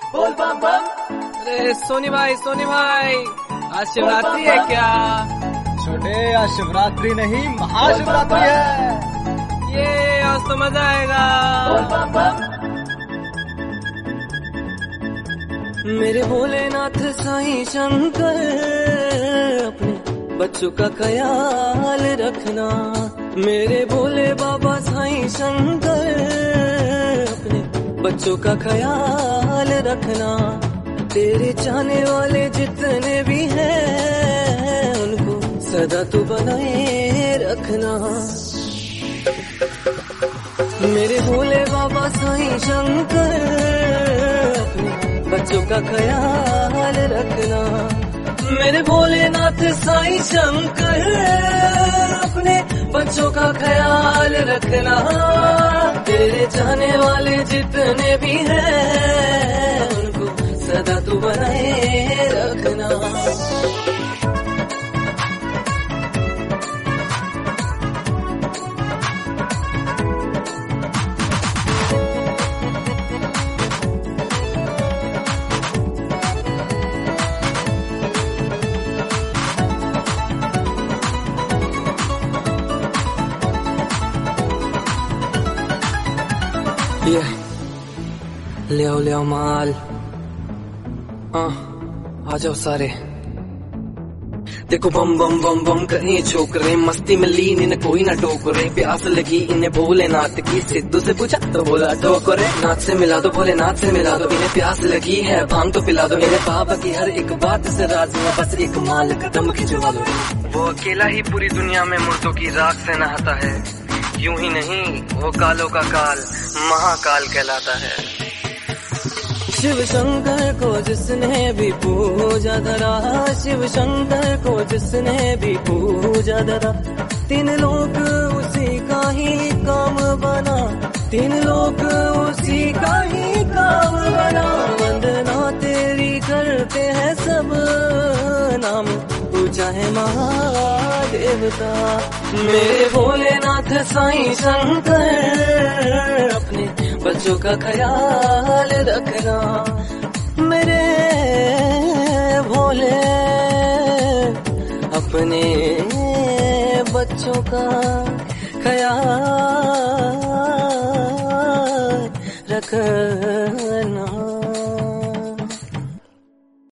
बोल बम बम। अरे सोनी भाई आज शिवरात्रि है क्या? छोटे, आज शिवरात्रि नहीं महाशिवरात्रि है। ये आज तो मजा आएगा। बोल बम बम। मेरे भोलेनाथ साईं शंकर, अपने बच्चों का ख्याल रखना। मेरे भोले बाबा साईं शंकर, अपने बच्चों का ख्याल रखना। तेरे चाहने वाले जितने भी हैं, उनको सदा तू बनाए रखना। मेरे भोले बाबा साईं शंकर, अपने बच्चों का ख्याल रखना। मेरे भोलेनाथ साईं शंकर, अपने बच्चों का ख्याल रखना। तेरे चाहने वाले जितने भी हैं, उनको सदा तू बनाए रखना। ये ले आओ माल। आ जाओ सारे। देखो बम बम बम बम करें छोकरे, मस्ती में लीन इन्हें कोई ना टोकरे। प्यास लगी इन्हें भोलेनाथ की, सिद्धू से पूछा तो बोला टोकरे। नाथ से मिला दो भोलेनाथ से मिला दो, इन्हें प्यास लगी है भांग तो पिला दो। मेरे बाबा की हर एक बात से राजी है, बस एक माल कदम खिंचवा दो। वो अकेला ही पूरी दुनिया में मुर्दों की राख से नहाता है। यूं ही नहीं, वो कालों का काल महाकाल कहलाता है। शिव शंकर को जिसने भी पूजा धरा, शिव शंकर को जिसने भी पूजा धरा। तीन लोग उसी का ही काम बना, तीन लोग उसी का ही काम बना। वंदना तेरी करते हैं सब, नाम पूजा है महादेवता। मेरे भोलेनाथ साईं शंकर, अपने बच्चों का ख्याल रखना। मेरे भोले अपने बच्चों का ख्याल रखना।